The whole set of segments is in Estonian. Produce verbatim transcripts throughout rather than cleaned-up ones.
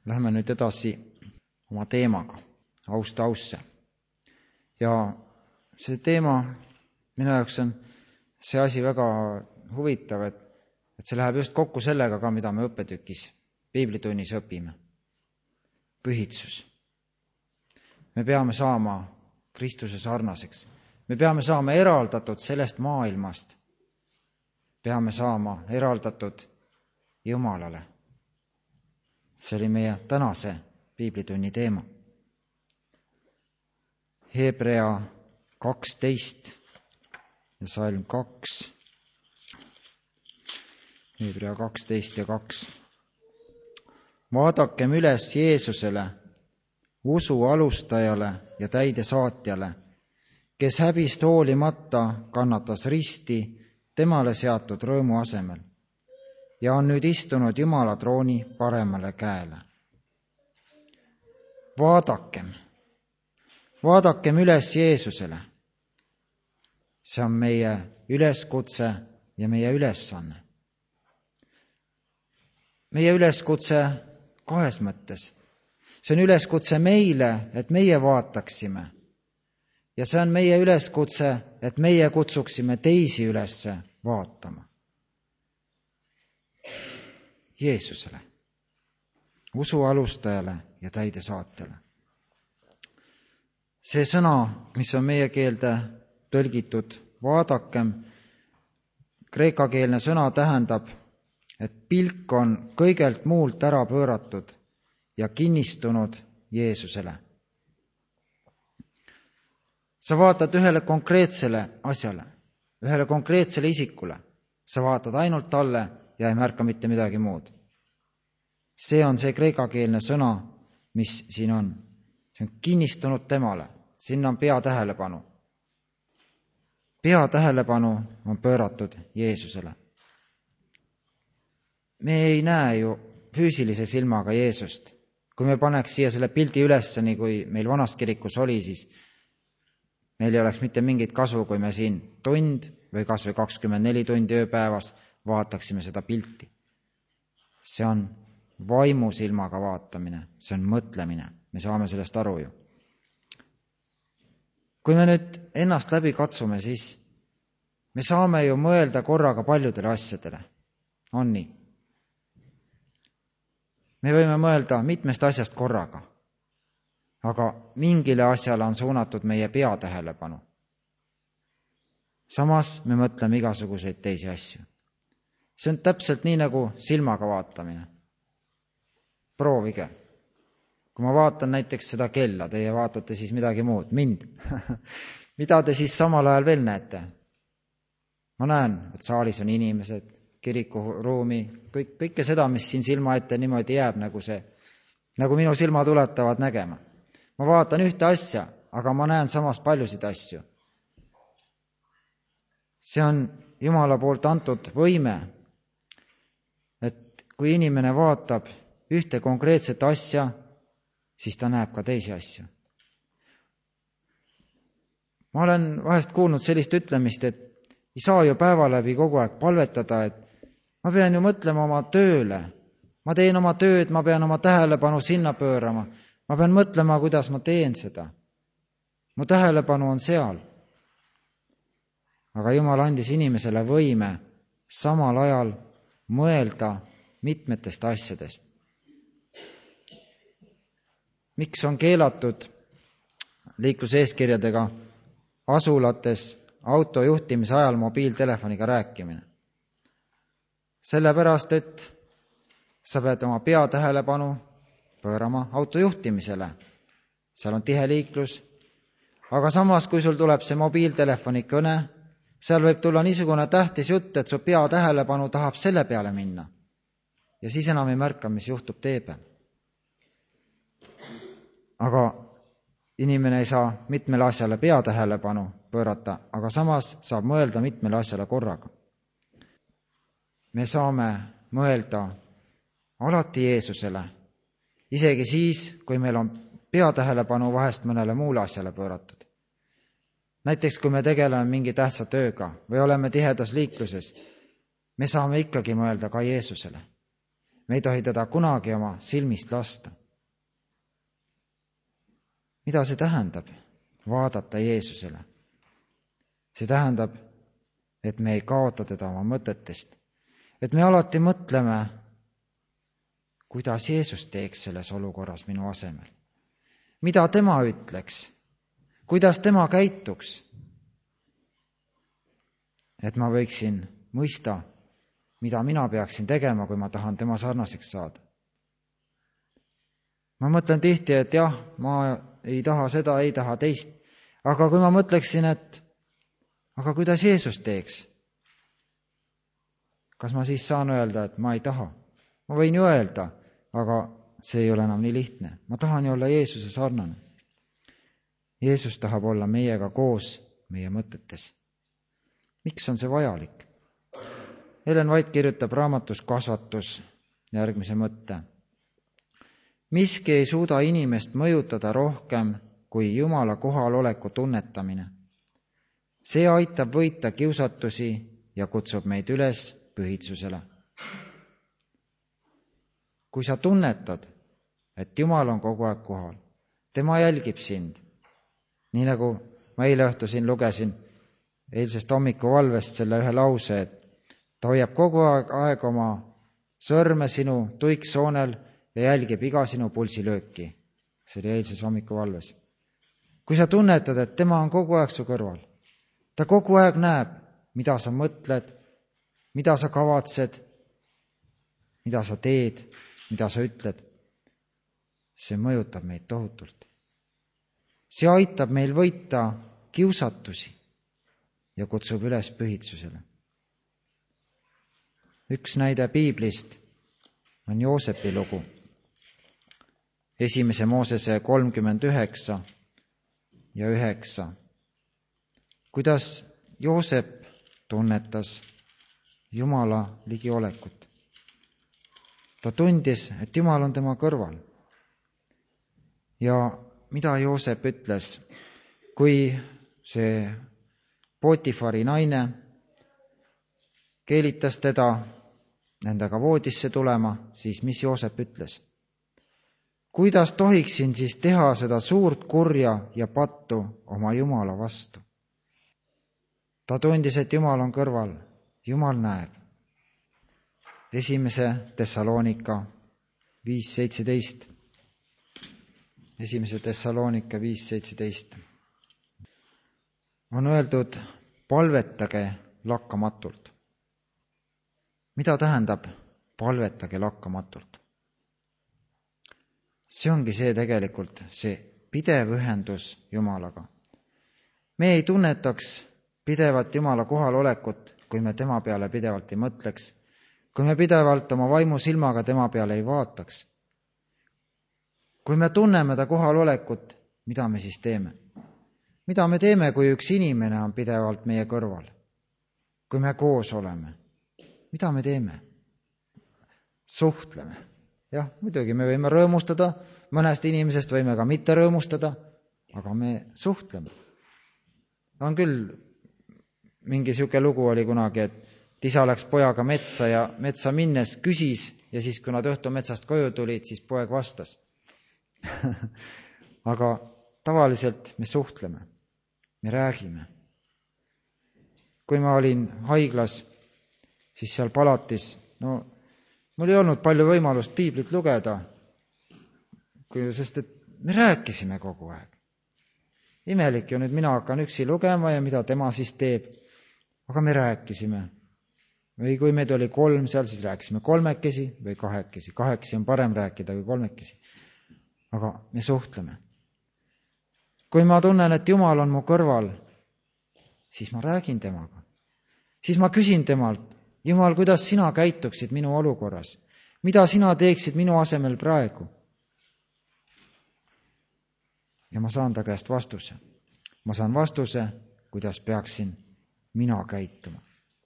Lähme nüüd edasi oma teemaga, aust ausse. Ja see teema, minu jaoks on see asi väga huvitav, et, et see läheb just kokku sellega ka, mida me õppetükis piiblitunnis õpime. Pühitsus. Me peame saama Kristuse sarnaseks. Me peame saama eraldatud sellest maailmast. Peame saama eraldatud Jumalale. See oli meie tänase piiblitunni teema. Hebrea kaksteist ja salm kaks. Hebrea kaksteist ja kaks. Vaadakem üles Jeesusele, usu alustajale ja täidesaatjale, kes häbist hoolimata kannatas risti temale seatud rõõmu asemel ja on nüüd istunud Jumala trooni paremale käele. Vaadakem, vaadakem üles Jeesusele. See on meie üleskutse ja meie ülesanne. Meie üleskutse kahes mõttes. See on üleskutse meile, et meie vaataksime. Ja see on meie üleskutse, et meie kutsuksime teisi üles vaatama. Jeesusele, usu alustajale ja täidesaatjale. See sõna, mis on meie keelde tõlgitud vaadakem, kreekakeelne sõna tähendab, et pilk on kõigelt muult ära pööratud ja kinnistunud Jeesusele. Sa vaatad ühele konkreetsele asjale, ühele konkreetsele isikule. Sa vaatad ainult talle ja ei märka mitte midagi muud. See on see kreekakeelne sõna, mis siin on. See on kinnistunud temale. Sinna on pea tähelepanu. Pea tähelepanu on pööratud Jeesusele. Me ei näe ju füüsilise silmaga Jeesust. Kui me paneks siia selle pildi ülesse, nii kui meil vanas kirikus oli, siis meil ei oleks mitte mingit kasu, kui me siin tund või kas või kakskümmend neli tundi ööpäevas vaataksime seda pilti. See on vaimu silmaga vaatamine, see on mõtlemine. Me saame sellest aru ju. Kui me nüüd ennast läbi katsume, siis me saame ju mõelda korraga paljudele asjadele. On nii? Me võime mõelda mitmest asjast korraga, aga mingile asjale on suunatud meie pea tähelepanu. Samas me mõtleme igasuguseid teisi asju. See on täpselt nii nagu silmaga vaatamine. Proovige. Kui ma vaatan näiteks seda kella, teie vaatate siis midagi muud, mind. Mida te siis samal ajal veel näete? Ma näen, et saalis on inimesed, kirikuruumi, kõik, kõike seda, mis siin silma ette niimoodi jääb, nagu see, nagu minu silma tuletavad nägema. Ma vaatan ühte asja, aga ma näen samas paljusid asju. See on Jumala poolt antud võime, et kui inimene vaatab ühte konkreetset asja, siis ta näeb ka teisi asju. Ma olen vahest kuulnud sellist ütlemist, et ei saa ju päeva läbi kogu aeg palvetada, et ma pean ju mõtlema oma tööle. Ma teen oma tööd, ma pean oma tähelepanu sinna pöörama. Ma pean mõtlema, kuidas ma teen seda. Mu tähelepanu on seal. Aga Jumal andis inimesele võime samal ajal mõelda mitmetest asjadest. Miks on keelatud liikluseeskirjadega asulates auto juhtimise ajal mobiiltelefoniga rääkimine? Sellepärast, et sa pead oma pea tähelepanu pöörama auto juhtimisele. Seal on tihe liiklus. Aga samas, kui sul tuleb see mobiiltelefoni kõne, seal võib tulla niisugune tähtis jutt, et su pea tähelepanu tahab selle peale minna. Ja siis enam ei märka, mis juhtub tee peal. Aga inimene ei saa mitmele asjale pea tähelepanu pöörata, aga samas saab mõelda mitmele asjale korraga. Me saame mõelda alati Jeesusele, isegi siis, kui meil on pea tähelepanu vahest mõnele muule asjale pööratud. Näiteks, kui me tegeleme mingi tähtsa tööga või oleme tihedas liikluses, me saame ikkagi mõelda ka Jeesusele. Me ei tohi teda kunagi oma silmist lasta. Mida see tähendab? Vaadata Jeesusele. See tähendab, et me ei kaota teda oma mõtetest. Et me alati mõtleme, kuidas Jeesus teeks selles olukorras minu asemel. Mida tema ütleks? Kuidas tema käituks? Et ma võiksin mõista, mida mina peaksin tegema, kui ma tahan tema sarnaseks saada. Ma mõtlen tihti, et jah, ma ei taha seda, ei taha teist. Aga kui ma mõtleksin, et aga kuidas Jeesus teeks? Kas ma siis saan öelda, et ma ei taha? Ma võin ju öelda, aga see ei ole enam nii lihtne. Ma tahan ju olla Jeesuse sarnane. Jeesus tahab olla meiega koos meie mõtetes. Miks on see vajalik? Ellen White kirjutab raamatus Kasvatus järgmise mõtte. Miski ei suuda inimest mõjutada rohkem kui Jumala kohaloleku tunnetamine. See aitab võita kiusatusi ja kutsub meid üles pühitsusele. Kui sa tunnetad, et Jumal on kogu aeg kohal, tema jälgib sind, nii nagu ma eile õhtu siin lugesin eilsest hommikuvalvest selle ühe lause, et ta hoiab kogu aeg, aeg oma sõrme sinu tuiksoonel ja jälgib iga sinu pulsilööki. See oli eilses hommikuvalves. Kui sa tunnetad, et tema on kogu aeg su kõrval, ta kogu aeg näeb, mida sa mõtled, mida sa kavatsed, mida sa teed, mida sa ütled, see mõjutab meid tohutult. See aitab meil võita kiusatusi ja kutsub üles pühitsusele. Üks näide piiblist on Joosepi lugu. Esimese Moosese kolmkümmend üheksa ja üheksa. Kuidas Joosep tunnetas Jumala ligiolekut. Ta tundis, et Jumal on tema kõrval. Ja mida Joosep ütles, kui see Potifari naine keelitas teda nendega voodisse tulema, siis mis Joosep ütles? Kuidas tohiksin siis teha seda suurt kurja ja pattu oma Jumala vastu? Ta tundis, et Jumal on kõrval, Jumal näeb. Esimese Thessalonika viis seitseteist. Esimese Thessalonika viis seitseteist. On öeldud, palvetage lakkamatult. Mida tähendab palvetage lakkamatult? See ongi see tegelikult, see pidev ühendus Jumalaga. Me ei tunnetaks pidevat Jumala kohalolekut, kui me tema peale pidevalt ei mõtleks, kui me pidevalt oma vaimu silmaga tema peale ei vaataks. Kui me tunneme ta kohalolekut, mida me siis teeme? Mida me teeme, kui üks inimene on pidevalt meie kõrval? Kui me koos oleme? Mida me teeme? Suhtleme. Jah, muidugi me võime rõõmustada, mõnest inimesest võime ka mitte rõõmustada, aga me suhtleme. On küll, mingi siuke lugu oli kunagi, et isa läks pojaga metsa ja metsa minnes küsis ja siis, kui nad õhtu metsast koju tulid, siis poeg vastas. Aga tavaliselt me suhtleme, me räägime. Kui ma olin haiglas, siis seal palatis, no mul ei olnud palju võimalust piiblit lugeda, sest et me rääkisime kogu aeg. Imelik ju nüüd mina hakkan üksi lugema ja mida tema siis teeb, aga me rääkisime. Või kui meid oli kolm seal, siis rääkisime kolmekesi või kahekesi. Kahekesi on parem rääkida kui kolmekesi. Aga me suhtleme. Kui ma tunnen, et Jumal on mu kõrval, siis ma räägin temaga. Siis ma küsin temalt, Jumal, kuidas sina käituksid minu olukorras? Mida sina teeksid minu asemel praegu? Ja ma saan ta käest vastuse. Ma saan vastuse, kuidas peaksin mina käituma.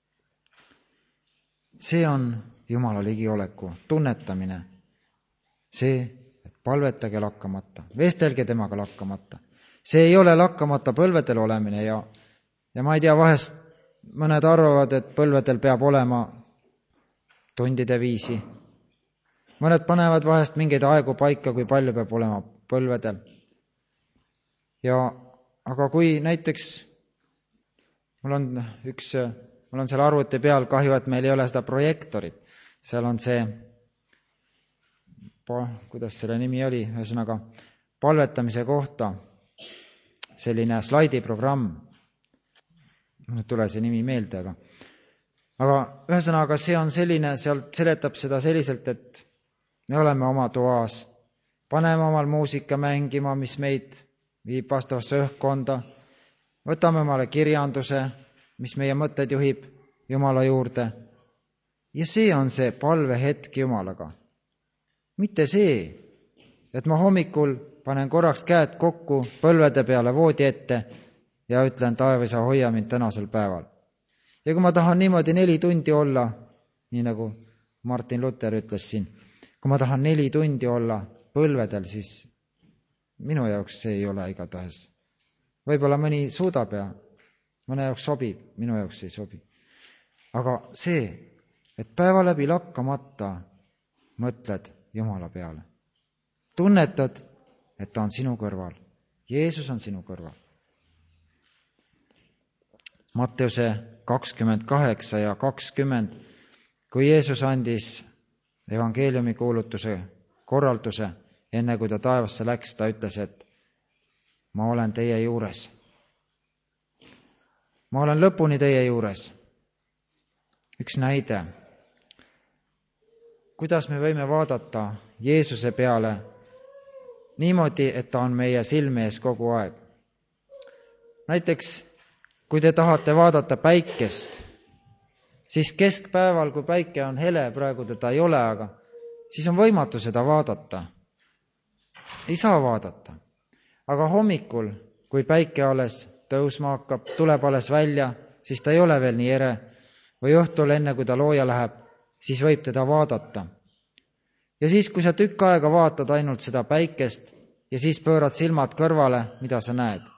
See on Jumala ligioleku tunnetamine. See, et palvetage lakkamata, vestelge temaga lakkamata. See ei ole lakkamata põlvedel olemine ja, ja ma ei tea, vahest mõned arvavad, et põlvedel peab olema tundide viisi. mõned panevad vahest mingeid aegu paika, kui palju peab olema põlvedel. Ja aga kui näiteks mul on üks, mul on seal arvuti peal, kahju, et meil ei ole seda projektorit. Seal on see, kuidas selle nimi oli, ühesõnaga palvetamise kohta selline slaidiprogramm. Mul ei tule see nimi meelde, aga aga ühesõnaga see on selline, sealt seletab seda selliselt, et me oleme oma toas, paneme omal muusika mängima, mis meid viib vastavasse õhkkonda, võtame omale kirjanduse, mis meie mõtted juhib Jumala juurde. Ja see on see palvehetk Jumalaga. Mitte see, et ma hommikul panen korraks käed kokku põlvede peale voodi ette ja ütlen, taevasa, hoia mind tänasel päeval. Ja kui ma tahan niimoodi neli tundi olla, nii nagu Martin Luther ütles siin, kui ma tahan neli tundi olla põlvedel, siis minu jaoks see ei ole igatahes. Võib-olla mõni suudab ja mõne jaoks sobib, minu jaoks ei sobi. Aga see, et päeva läbi lakkamata mõtled Jumala peale. Tunnetad, et ta on sinu kõrval. Jeesus on sinu kõrval. Matteuse kakskümmend kaheksa ja kakskümmend, kui Jeesus andis evangeeliumi kuulutuse korralduse, enne kui ta taevasse läks, ta ütles, et ma olen teie juures. Ma olen lõpuni teie juures. Üks näide. Kuidas me võime vaadata Jeesuse peale niimoodi, et ta on meie silme ees kogu aeg. Näiteks, kui te tahate vaadata päikest, siis keskpäeval, kui päike on hele, praegu teda ei ole, aga siis on võimatu seda vaadata. Ei saa vaadata. Aga hommikul, kui päike alles tõusma hakkab, tuleb alles välja, siis ta ei ole veel nii ere. Või õhtul, enne kui ta looja läheb, siis võib teda vaadata. Ja siis, kui sa tükk aega vaatad ainult seda päikest ja siis pöörad silmad kõrvale, mida sa näed?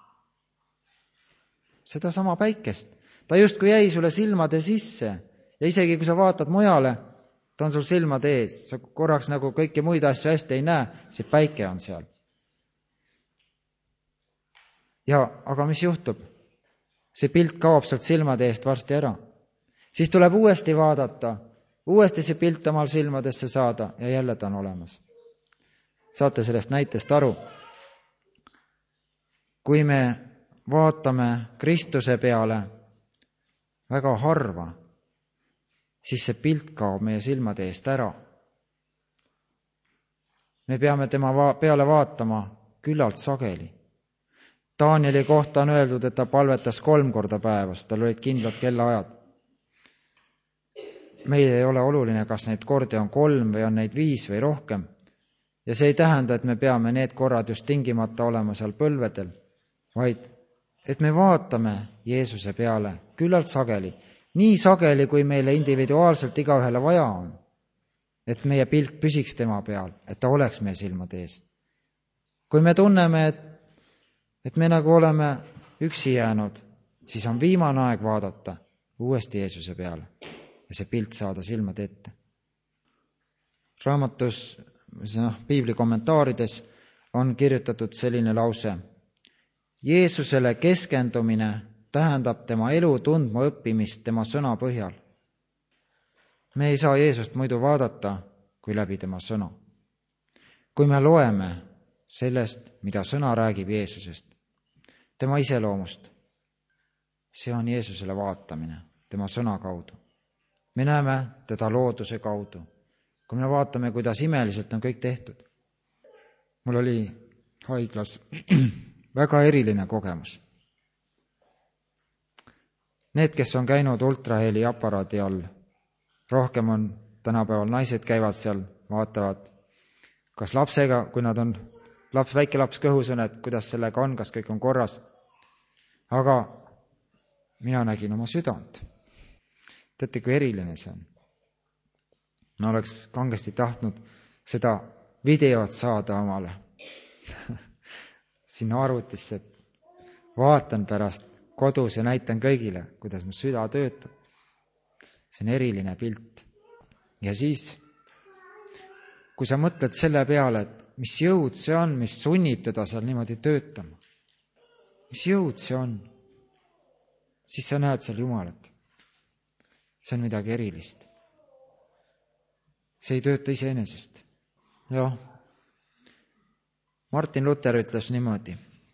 Seda sama päikest. Ta justkui jäi sulle silmade sisse ja isegi kui sa vaatad mujale, ta on sul silmade ees. Sa korraks nagu kõiki muid asju hästi ei näe, see päike on seal. Ja aga mis juhtub? See pilt kaob sealt silmade eest varsti ära. Siis tuleb uuesti vaadata, uuesti see pilt omal silmadesse saada ja jälle ta on olemas. Saate sellest näitest aru? Kui me vaatame Kristuse peale väga harva, siis see pilt kaob meie silmade eest ära. Me peame tema peale vaatama küllalt sageli. Danieli kohta on öeldud, et ta palvetas kolm korda päevas, tal olid kindlad kellaajad. Meil ei ole oluline, kas neid kordi on kolm või on neid viis või rohkem. Ja see ei tähenda, et me peame need korrad just tingimata olema seal põlvedel, vaid et me vaatame Jeesuse peale küllalt sageli, nii sageli, kui meile individuaalselt igaühele vaja on, et meie pilk püsiks tema peal, et ta oleks meie silmade ees. Kui me tunneme, et, et me nagu oleme üksi jäänud, siis on viimane aeg vaadata uuesti Jeesuse peale ja see pilt saada silmade ette. Raamatus, no, piibli kommentaarides on kirjutatud selline lause. Jeesusele keskendumine tähendab tema elu tundma õppimist tema sõna põhjal. Me ei saa Jeesust muidu vaadata kui läbi tema sõna. Kui me loeme sellest, mida sõna räägib Jeesusest, tema iseloomust, see on Jeesusele vaatamine tema sõna kaudu. Me näeme teda looduse kaudu. Kui me vaatame, kuidas imeliselt on kõik tehtud. Mul oli haiglas väga eriline kogemus. Need, kes on käinud ultraheli aparaadi all, rohkem on tänapäeval naised käivad seal, vaatavad, kas lapsega, kui nad on laps, väike laps kõhus on, et kuidas sellega on, kas kõik on korras. Aga mina nägin oma südant. Teate, kui eriline see on. Ma oleks kangesti tahtnud seda videot saada omale sinna arvutisse, et vaatan pärast kodus ja näitan kõigile, kuidas mu süda töötab. See on eriline pilt. Ja siis, kui sa mõtled selle peale, et mis jõud see on, mis sunnib teda seal niimoodi töötama. Mis jõud see on? Siis sa näed seal Jumalat. See on midagi erilist. See ei tööta iseenesest. Jah. Martin Luther ütles niimoodi.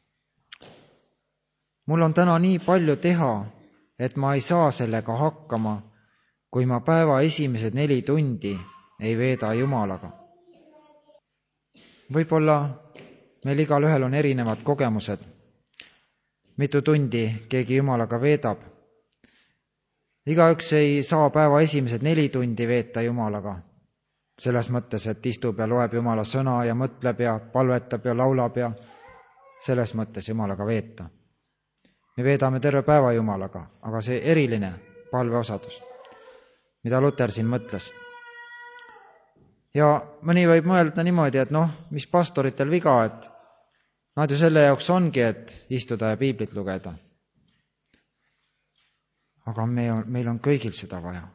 Mul on täna nii palju teha, et ma ei saa sellega hakkama, kui ma päeva esimesed neli tundi ei veeda Jumalaga. Võib-olla meil igal ühel on erinevad kogemused. Mitu tundi keegi Jumalaga veedab. Igaüks ei saa päeva esimesed neli tundi veeta Jumalaga. Selles mõttes, et istub ja loeb Jumala sõna ja mõtleb ja palvetab ja laulab ja selles mõttes Jumalaga veeta. Me veedame terve päeva Jumalaga, aga see eriline palveosadus, mida Luther siin mõtles. Ja mõni võib mõelda niimoodi, et noh, mis pastoritel viga, et nad ju selle jaoks ongi, et istuda ja piiblit lugeda. Aga meil on, meil on kõigil seda vaja.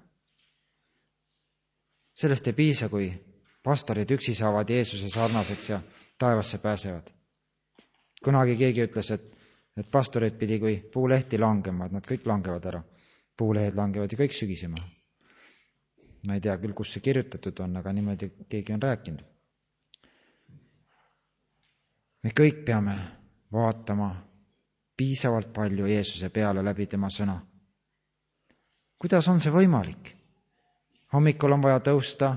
Sellest ei piisa, kui pastorid üksi saavad Jeesuse sarnaseks ja taevasse pääsevad. Kunagi keegi ütles, et, et pastorid pidi kui puulehti langema, et nad kõik langevad ära. Puulehed langevad ju kõik sügisema. Ma ei tea küll, kus see kirjutatud on, aga niimoodi keegi on rääkinud. Me kõik peame vaatama piisavalt palju Jeesuse peale läbi tema sõna. Kuidas on see võimalik? Hommikul on vaja tõusta,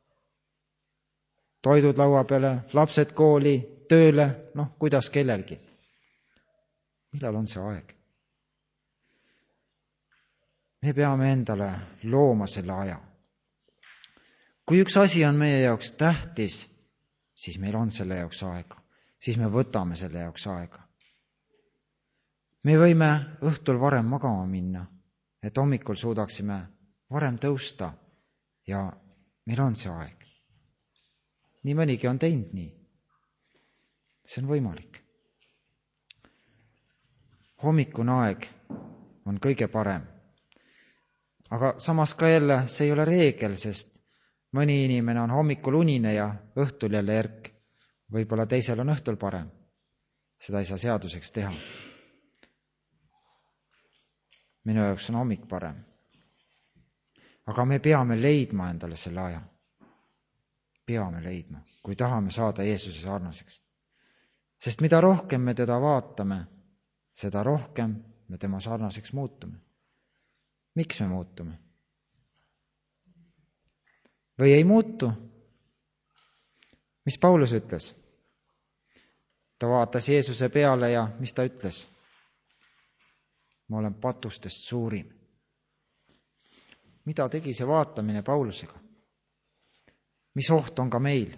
toidud laua peale, lapsed kooli, tööle, noh, kuidas kellelgi. Millal on see aeg? Me peame endale looma selle aja. Kui üks asi on meie jaoks tähtis, siis meil on selle jaoks aega. Siis me võtame selle jaoks aega. Me võime õhtul varem magama minna, et hommikul suudaksime varem tõusta ja meil on see aeg. Nii mõnigi on teinud nii. See on võimalik. Hommikune aeg on kõige parem. Aga samas ka jälle see ei ole reegel, sest mõni inimene on hommikul unine ja õhtul jälle erk. Võib-olla teisel on õhtul parem. Seda ei saa seaduseks teha. Minu jaoks on hommik parem. Aga me peame leidma endale selle aja. Peame leidma, kui tahame saada Jeesuse sarnaseks. Sest mida rohkem me teda vaatame, seda rohkem me tema sarnaseks muutume. Miks me muutume? Või ei muutu? Mis Paulus ütles? Ta vaatas Jeesuse peale ja mis ta ütles? Ma olen patustest suurim. Mida tegi see vaatamine Paulusega? Mis oht on ka meil?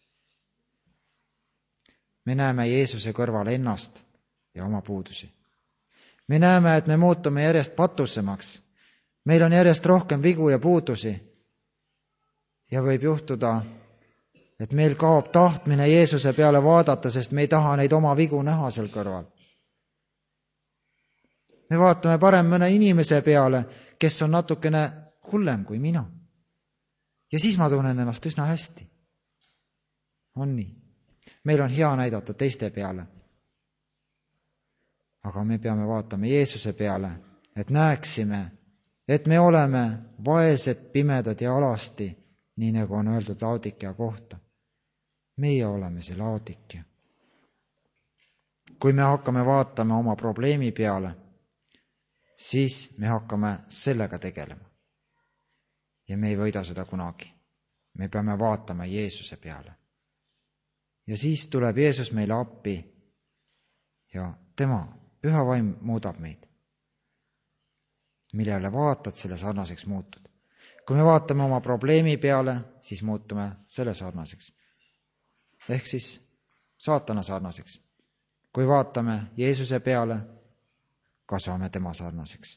Me näeme Jeesuse kõrval ennast ja oma puudusi. Me näeme, et me muutume järjest patusemaks. Meil on järjest rohkem vigu ja puudusi. Ja võib juhtuda, et meil kaob tahtmine Jeesuse peale vaadata, sest me ei taha neid oma vigu näha seal kõrval. Me vaatame parem mõne inimese peale, kes on natukene hullem kui mina. Ja siis ma tunnen ennast üsna hästi. On nii. Meil on hea näidata teiste peale. Aga me peame vaatama Jeesuse peale, et näeksime, et me oleme vaesed, pimedad ja alasti, nii nagu on öeldud Laodikia kohta. Meie oleme see Laodikia. Kui me hakkame vaatama oma probleemi peale, siis me hakkame sellega tegelema. Ja me ei võida seda kunagi. Me peame vaatama Jeesuse peale. Ja siis tuleb Jeesus meile appi ja tema, püha vaim, muudab meid. Millele vaatad, selle sarnaseks muutud. Kui me vaatame oma probleemi peale, siis muutume selle sarnaseks. Ehk siis saatana sarnaseks. Kui vaatame Jeesuse peale, kasvame tema sarnaseks.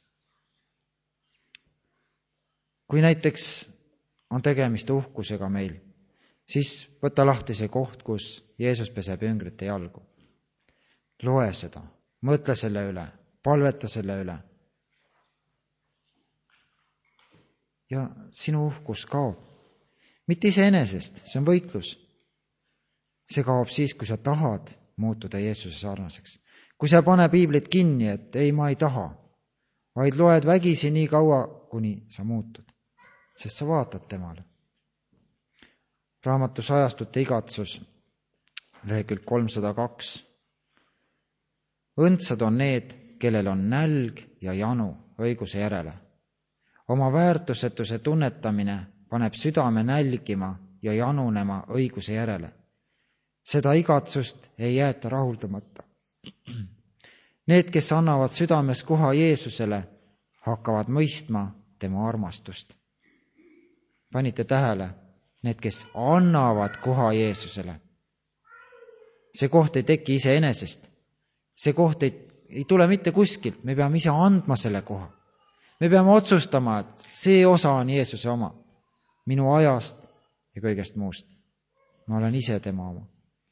Kui näiteks on tegemist uhkusega meil, siis võta lahti see koht, kus Jeesus peseb jüngrite jalgu. Loe seda, mõtle selle üle, palveta selle üle. Ja sinu uhkus kaob. mitte iseenesest, see on võitlus. See kaob siis, kui sa tahad muutuda Jeesuse sarnaseks. Kui sa pane piiblit kinni, et ei, ma ei taha, vaid loed vägisi nii kaua, kuni sa muutud, sest sa vaatad temale. Raamatus Ajastute igatsus, lehekülg kolmsada kaks. Õndsad on need, kellel on nälg ja janu õiguse järele. Oma väärtusetuse tunnetamine paneb südame nälgima ja janunema õiguse järele. Seda igatsust ei jäeta rahuldamata. Need, kes annavad südames koha Jeesusele, hakkavad mõistma tema armastust. Panite tähele, need, kes annavad koha Jeesusele. See koht ei teki iseenesest. See koht ei, ei tule mitte kuskilt. Me peame ise andma selle koha. Me peame otsustama, et see osa on Jeesuse oma. Minu ajast ja kõigest muust. Ma olen ise tema oma.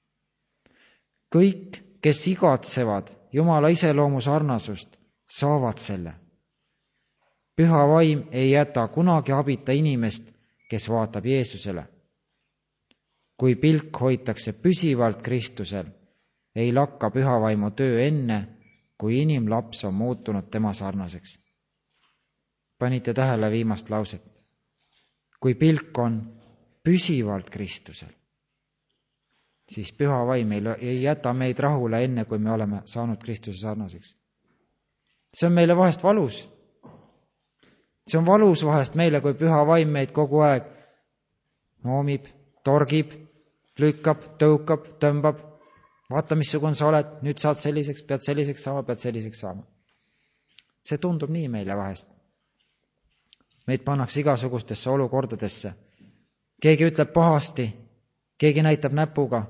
Kõik, kes igatsevad Jumala iseloomu sarnasust, saavad selle. Püha vaim ei jäta kunagi abita inimest, kes vaatab Jeesusele. Kui pilk hoitakse püsivalt Kristusel, ei lakka püha vaimu töö enne, kui inimlaps on muutunud tema sarnaseks. Panite tähele viimast lauset. Kui pilk on püsivalt Kristusel, siis püha vaim ei jäta meid rahule enne, kui me oleme saanud Kristuse sarnaseks. See on meile vahest valus. See on valus vahest meile, kui püha vaim meid kogu aeg noomib, torgib, lükkab, tõukab, tõmbab. Vaata, missugune sa oled, nüüd saad selliseks, pead selliseks saama, pead selliseks saama. See tundub nii meile vahest. Meid pannakse igasugustesse olukordadesse. Keegi ütleb pahasti, keegi näitab näpuga.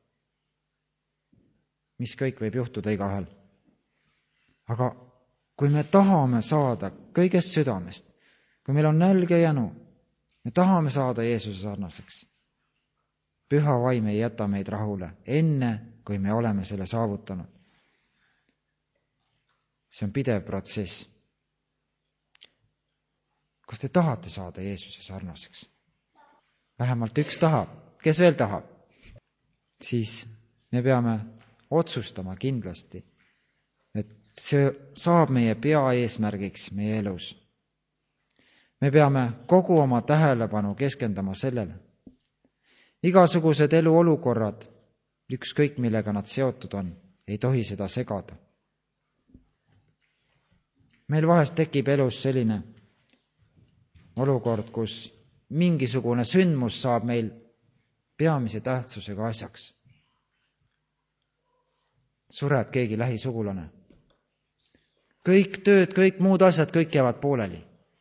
Mis kõik võib juhtuda igahel. Aga kui me tahame saada kõigest südamest, kui meil on nälg ja janu, me tahame saada Jeesuse sarnaseks, püha vaim ei jäta meid rahule enne, kui me oleme selle saavutanud. See on pidev protsess. Kas te tahate saada Jeesuse sarnaseks? Vähemalt üks tahab. Kes veel tahab? Siis me peame otsustama kindlasti, et see saab meie peaeesmärgiks meie elus. Me peame kogu oma tähelepanu keskendama sellele. Igasugused eluolukorrad, ükskõik millega nad seotud on, ei tohi seda segada. Meil vahest tekib elus selline olukord, kus mingisugune sündmus saab meil peamise tähtsusega asjaks. Sureb keegi lähisugulane. Kõik tööd, kõik muud asjad, kõik jäävad pooleli.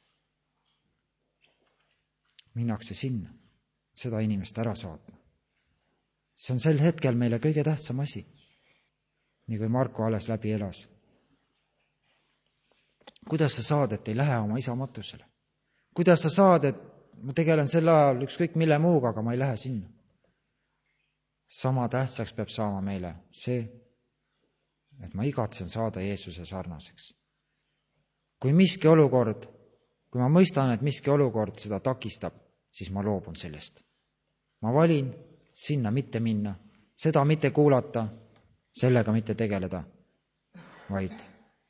Minnakse sinna, seda inimest ära saatma. See on sel hetkel meile kõige tähtsam asi, nii kui Marko alles läbi elas. Kuidas sa saad, et ei lähe oma isa matusele? Kuidas sa saad, et ma tegelen sel ajal ükskõik mille muuga, aga ma ei lähe sinna? Sama tähtsaks peab saama meile see, et ma igatsen saada Jeesuse sarnaseks. Kui miski olukord, kui ma mõistan, et miski olukord seda takistab, siis ma loobun sellest. Ma valin sinna mitte minna, seda mitte kuulata, sellega mitte tegeleda, vaid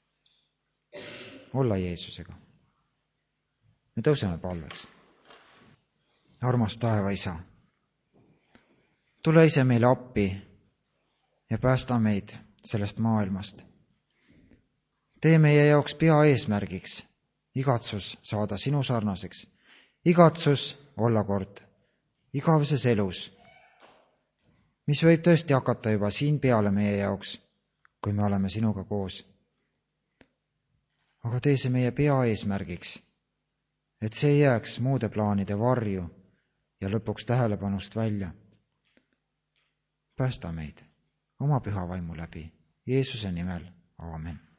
olla Jeesusega. Me tõuseme palveks. Armas taeva isa, tule ise meile appi ja päästa meid sellest maailmast. Tee meie jaoks pea eesmärgiks igatsus saada sinu sarnaseks, igatsus olla kord igaveses elus, mis võib tõesti hakata juba siin peale meie jaoks, kui me oleme sinuga koos. Aga tee see meie pea eesmärgiks, et see ei jääks muude plaanide varju ja lõpuks tähelepanust välja. Päästa meid oma püha vaimu läbi. Jeesuse nimel. Aamen.